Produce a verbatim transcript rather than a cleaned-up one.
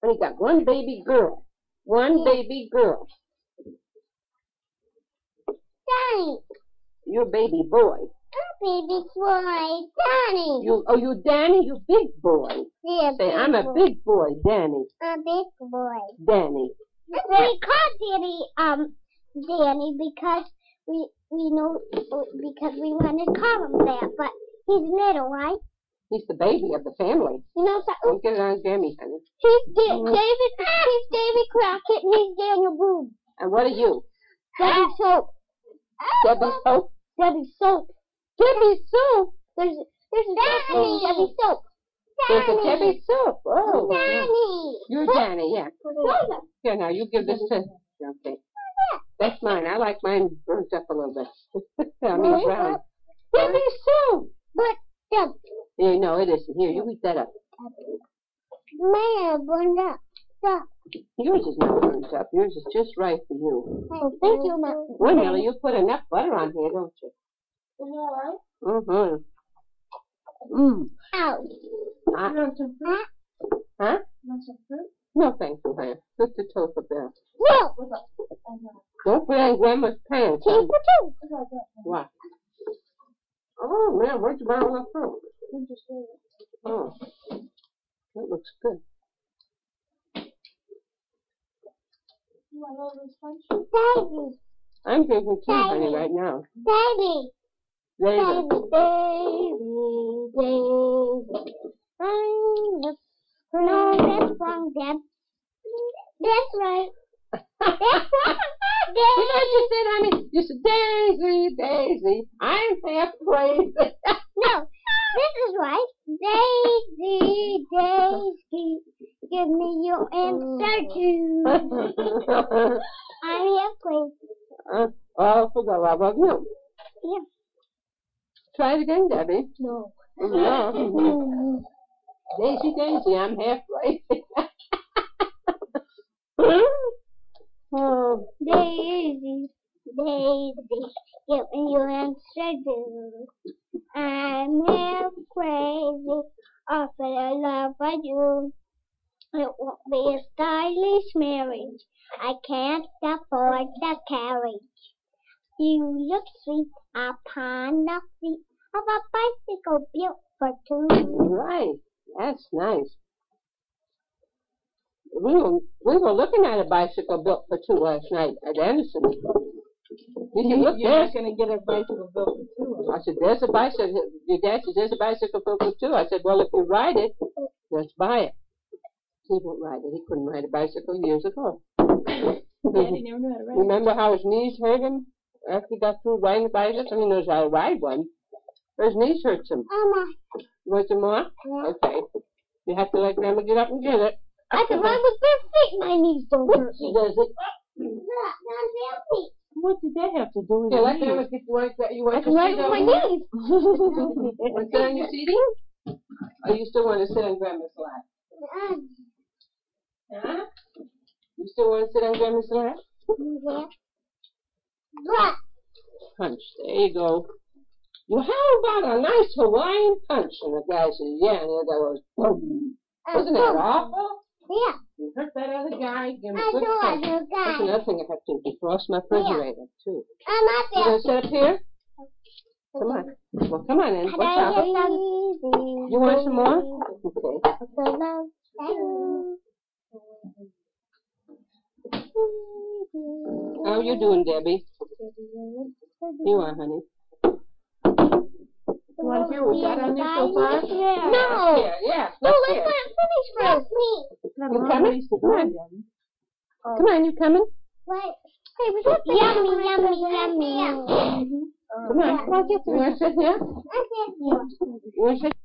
We got one baby girl. One Yeah. baby girl. Danny. You're baby boy. I'm baby boy. Danny. You, oh, you Danny, you big boy. Yeah, Say, big I'm a boy. big boy, Danny. A big boy. Danny. We call Danny um Danny because we we know because we want to call him that, but he's little, right? He's the baby of the family. You know something? Don't get it on Grammy, honey. He's da- David. He's Davy Crockett, and he's Daniel Boone. And what are you? Debbie Soap. Debbie Soap? Debbie Soap. Debbie Soap? There's there's a Debbie, Debbie Soap. There's a Debbie Soap. Oh. Danny. You're Danny, yeah. Here, now, you give this to... Okay. That's mine. I like mine burnt up a little bit. I mean, brown. Debbie Soap. But the Yeah, no, it isn't. Here, you eat that up. man burned up. Stop. Yours is not burnt up. Yours is just right for you. Oh, thank you, Mom. Well, Millie, you put enough butter on here, don't you? Is that right? Mm-hmm. Mmm. Ow. Uh, Want some fruit? huh? Want some fruit? No, thank you, honey. Just the toast up there. No. Don't put on Grandma's pants. Tea honey. for two. What? Oh, man, where'd you buy all that from? Oh, that looks good. You want all this punch? Daddy. I'm drinking tea, honey, Daddy. right now. Daddy. Later. Baby, baby. I'm the... No, that's wrong, Dad. That's right. That's wrong. You know what you said, honey? You said, Daisy, Daisy, I'm half crazy. No, this is right. Daisy, Daisy, give me your answer to. I'm half crazy. uh, oh, for the love of you. Yeah. Try it again, Debbie. No. No. Daisy, Daisy, I'm half crazy. Oh. Daisy, Daisy, give me your answer to. I'm half crazy off of the love of you. It won't be a stylish marriage. I can't afford the carriage. You look sweet upon the feet of a bicycle built for two. Right. That's nice. We were, we were looking at a bicycle built for two last night at Anderson. You can look You're there. not going to get a bicycle built for two. I said, there's a bicycle. Your dad said, there's a bicycle built for two. I said, well, if you ride it, just buy it. He won't ride it. He couldn't ride a bicycle years ago. Daddy never knew how to ride. Remember how his knees hurt him after he got through riding a bicycle? He knows how to ride one. But his knees hurts him. Mama, Want some more? Okay. You have to let Grandma get up and get it. I can run with bare feet. My knees don't hurt She me. does it. Look, not bare feet. What did that have to do with Here, your let Grandma knees? get you want you I want can to run sit with over my here? knees. Want to sit on your seating? Or you still want to sit on Grandma's lap? Huh? You still want to sit on Grandma's lap? Yeah. What? Punch. There you go. You how about a nice Hawaiian punch? And the guy says, yeah, and the other goes, boom. Wasn't that awful? Yeah. You hurt that other guy, give him I a good know I punch. know, That's guys. another thing I have to do. Defrost my refrigerator, too. I'm not You there. gonna sit up here? Come on. Well, come on in. What's up? You want some more? Okay. How you doing, Debbie? You are, honey. You want to hear what we got on there so far? No. Yeah, yeah. No, Let's let's hear. let it finish first. Please. You coming? Come on. Come on, you coming? Wait. Hey, was that yummy, yummy, yummy, yummy? Come on. You want to sit here? Okay. You want to sit?